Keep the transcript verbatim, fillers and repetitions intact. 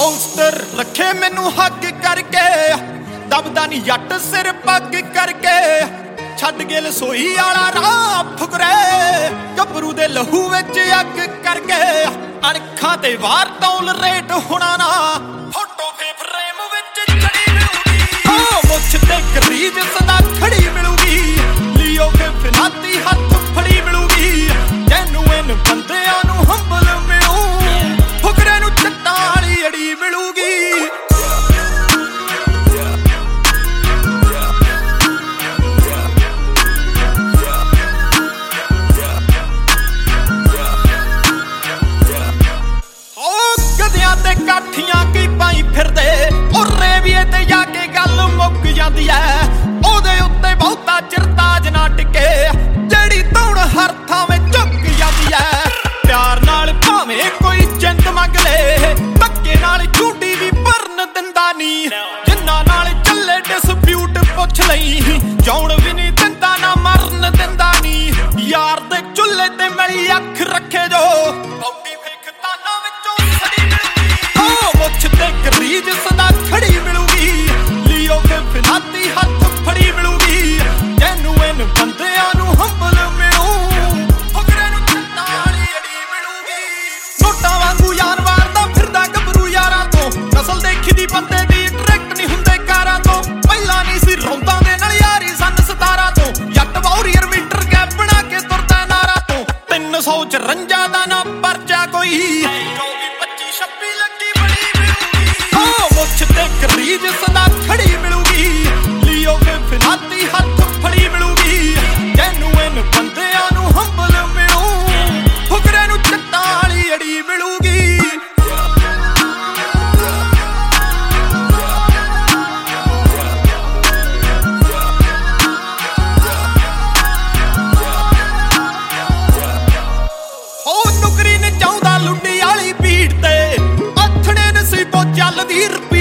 ਗੌਂਗਸਟਰ ਰੱਖੇ ਮੈਨੂੰ ਹੱਕ ਕਰਕੇ, ਦਬਦਾ ਨੀ ਜੱਟ ਸਿਰ ਪੱਗ ਕਰਕੇ। ਛੱਡ ਕੇ ਲਸੋਈ ਵਾਲਾ ਰਾਹ ਫੁਕਰੇ, ਗੱਭਰੂ ਦੇ ਲਹੂ ਵਿੱਚ ਅੱਗ ਕਰਕੇ। ਅਣਖਾਂ ਤੇ ਵਾਰ ਟੌਲ ਰੇਟ ਹੋਣਾ ਨਾ, ਫੋਟੋ ਫੇ ਫਰੇਮ ਵਿੱਚ ਚੜੀ ਮਿਲੂਗੀ। ਓ ਮੁੱਛ ਤੇ ਕਰੀਜ ਸਦਾ ਖੜੀ ਮਿਲੂਗੀ, ਲਿਓ ਫੇ ਫਿਨਾਤੀ ਹੱਥ ਫੜੀ ਮਿਲੂਗੀ। ਜੈਨੂਇਨ ਬੰਦਿਆਂ ਨੂੰ ਹੰਬਲ ਮਿਲੂ, ਫੁਕਰੇ ਨੂੰ ਚੱਟਾਂ ਵਾਲੀ ਅੜੀ ਮਿਲੂਗੀ। ਤੇ ਕਾਠੀਆਂ ਕੀ ਪਾਈ ਫਿਰਦੇ, ਉਹ ਰੇਵੀਏ ਤੇ ਜਾ ਕੇ ਗੱਲ ਮੁੱਕ ਜਾਂਦੀ ਐ। ਉਹਦੇ ਉੱਤੇ ਬਹੁਤਾ ਚਿਰ ਤਾਜ ਨਾ ਟਿਕੇ, ਜਿਹੜੀ ਧੌਣ ਹਰ ਥਾਵੇਂ ਝੁੱਕ ਜਾਂਦੀ ਐ। ਪਿਆਰ ਨਾਲ ਭਾਵੇਂ ਕੋਈ ਜਿੰਦ ਮੰਗ ਲੇ, ਧੱਕੇ ਨਾਲ ਝੂਟੀ ਵੀ ਭਰਨ ਦਿੰਦਾ ਨੀ। ਜਿੰਨਾ ਨਾਲ ਚੱਲੇ ਡਿਸਪਿਊਟ ਪੁੱਛ ਲਈ, ਜਾਉਣ ਵੀ ਨੀ ਦਿੰਦਾ ਨਾ ਮਰਨ ਦਿੰਦਾ ਨੀ। ਯਾਰ ਦੇ ਚੁੱਲ੍ਹੇ ਤੇ ਮੇਰੀ ਅੱਖ ਰੱਖੇ ਜੋ, ਮੁੱਛ ਤੇ ਕਰੀਜ ਸਦਾ ਖੜੀ ਮਿਲੂਗੀ, ਲਿਓ ਫੇ ਫਿਨਾਤੀ ਹੱਥ ਫੜੀ ਮਿਲੂਗੀ। ਜੈਨੂਇਨ ਬੰਦਿਆਂ ਨੂੰ ਹੰਬਲ ਮਿਲੂ, ਫੁਕਰੇ ਨੂੰ ਚੱਟਾਂ ਵਾਲੀ ਅੜੀ ਮਿਲੂਗੀ। ਨੋਟਾਂ ਵਾਂਗੂ ਯਾਰ ਵਾਰਦਾ ਫਿਰਦਾ ਗੱਭਰੂ ਯਾਰਾਂ ਤੋਂ, ਨਸਲ ਦੇਖੀ ਦੀ ਬੰਦੇ ਦੀ ਡਾਇਰੈਕਟ ਨਹੀਂ ਹੁੰਦੇ ਕਾਰਾਂ ਤੋਂ। ਪਹਿਲਾਂ ਨਹੀਂ ਸੀ ਰੌਂਦਾਂ ਦੇ ਨਾਲ ਯਾਰੀ ਸੰਨ ਸਤਾਰਾਂ ਤੋਂ, ਜੱਟ ਵਾਰੀਅਰ ਮੀਟਰ ਗੈਪ ਬਣਾ ਕੇ ਤੁਰਦਾ ਨਾਰਾਂ ਤੋਂ। ਤਿੰਨ ਸੌ ਚੁਰੰਜਾ ਦਾ ਨਾ ਪਰਚਾ ਕੋਈ, ਮੁੱਛ ਤੇ ਕਰੀਜ ਸਦਾ ਖੜੀ ਮਿਲੂਗੀ, ਲਿਓ ਫੇ ਫਿਨਾਤੀ ਹੱਥ ਫੜੀ ਮਿਲੂਗੀ। ਜੈਨੂਇਨ ਬੰਦਿਆਂ ਨੂੰ ਹੰਬਲ ਮਿਲੂ, ਫੁਕਰੇ ਨੂੰ ਚੱਟਾਂ ਵਾਲੀ ਅੜੀ ਮਿਲੂਗੀ। ਉਹ ਨੁਕਰੀ ਨੇ ਚਾਹੁੰਦਾ ਲੁੱਡੀ ਵਾਲੀ ਭੀੜ ਤੇ, ਅੱਥੜੇ ਨਸੀਬੋਂ ਚੱਲਦੀ